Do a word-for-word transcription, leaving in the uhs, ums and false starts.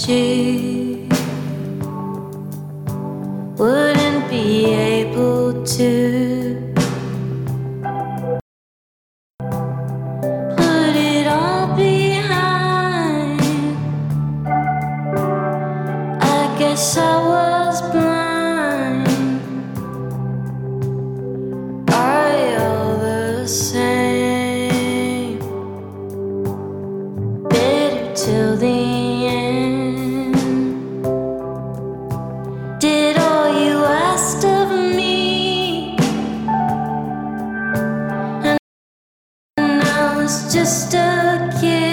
she wouldn't be able to put it all behind. I guess I was blind. Are you all the same? Bitter till the end. Did all you asked of me, and I was just a kid.